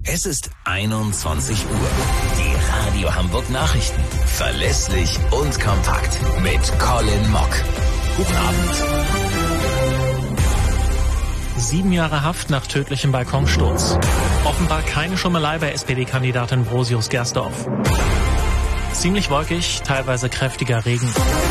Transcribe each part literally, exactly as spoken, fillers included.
Es ist einundzwanzig Uhr. Die Radio Hamburg Nachrichten. Verlässlich und kompakt mit Colin Mock. Guten Abend. Sieben Jahre Haft nach tödlichem Balkonsturz. Offenbar keine Schummelei bei S P D-Kandidatin Brosius Gersdorf. Ziemlich wolkig, teilweise kräftiger Regen.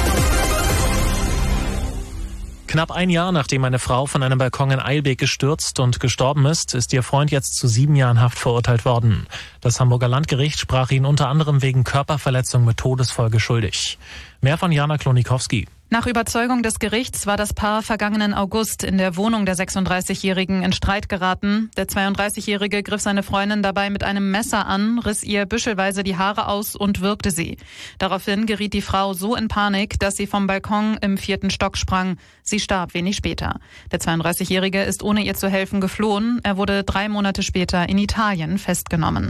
Knapp ein Jahr nachdem eine Frau von einem Balkon in Eilbek gestürzt und gestorben ist, ist ihr Freund jetzt zu sieben Jahren Haft verurteilt worden. Das Hamburger Landgericht sprach ihn unter anderem wegen Körperverletzung mit Todesfolge schuldig. Mehr von Jana Klonikowski. Nach Überzeugung des Gerichts war das Paar vergangenen August in der Wohnung der sechsunddreißigjährigen in Streit geraten. Der zweiunddreißigjährige griff seine Freundin dabei mit einem Messer an, riss ihr büschelweise die Haare aus und würgte sie. Daraufhin geriet die Frau so in Panik, dass sie vom Balkon im vierten Stock sprang. Sie starb wenig später. Der zweiunddreißigjährige ist ohne ihr zu helfen geflohen. Er wurde drei Monate später in Italien festgenommen.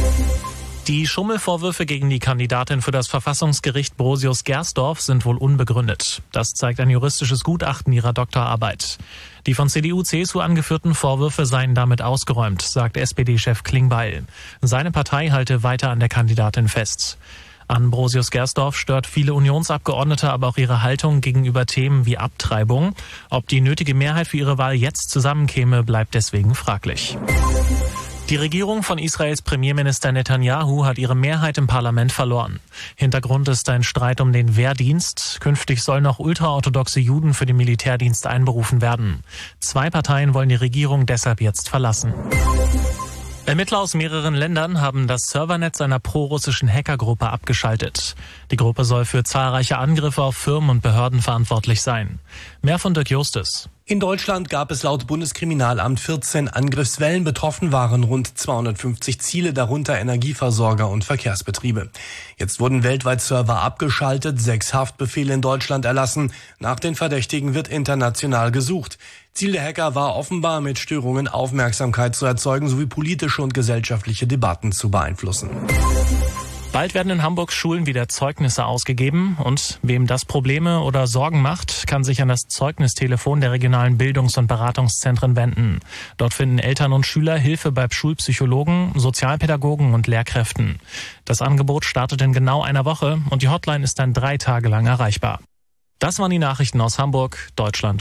Die Schummelvorwürfe gegen die Kandidatin für das Verfassungsgericht Brosius Gersdorf sind wohl unbegründet. Das zeigt ein juristisches Gutachten ihrer Doktorarbeit. Die von C D U C S U angeführten Vorwürfe seien damit ausgeräumt, sagt S P D-Chef Klingbeil. Seine Partei halte weiter an der Kandidatin fest. An Brosius Gersdorf stört viele Unionsabgeordnete aber auch ihre Haltung gegenüber Themen wie Abtreibung. Ob die nötige Mehrheit für ihre Wahl jetzt zusammenkäme, bleibt deswegen fraglich. Die Regierung von Israels Premierminister Netanyahu hat ihre Mehrheit im Parlament verloren. Hintergrund ist ein Streit um den Wehrdienst. Künftig sollen auch ultraorthodoxe Juden für den Militärdienst einberufen werden. Zwei Parteien wollen die Regierung deshalb jetzt verlassen. Ermittler aus mehreren Ländern haben das Servernetz einer prorussischen Hackergruppe abgeschaltet. Die Gruppe soll für zahlreiche Angriffe auf Firmen und Behörden verantwortlich sein. Mehr von Dirk Justus. In Deutschland gab es laut Bundeskriminalamt vierzehn Angriffswellen. Betroffen waren rund zweihundertfünfzig Ziele, darunter Energieversorger und Verkehrsbetriebe. Jetzt wurden weltweit Server abgeschaltet, sechs Haftbefehle in Deutschland erlassen. Nach den Verdächtigen wird international gesucht. Ziel der Hacker war offenbar, mit Störungen Aufmerksamkeit zu erzeugen sowie politische und gesellschaftliche Debatten zu beeinflussen. Bald werden in Hamburgs Schulen wieder Zeugnisse ausgegeben und wem das Probleme oder Sorgen macht, kann sich an das Zeugnistelefon der regionalen Bildungs- und Beratungszentren wenden. Dort finden Eltern und Schüler Hilfe bei Schulpsychologen, Sozialpädagogen und Lehrkräften. Das Angebot startet in genau einer Woche und die Hotline ist dann drei Tage lang erreichbar. Das waren die Nachrichten aus Hamburg, Deutschland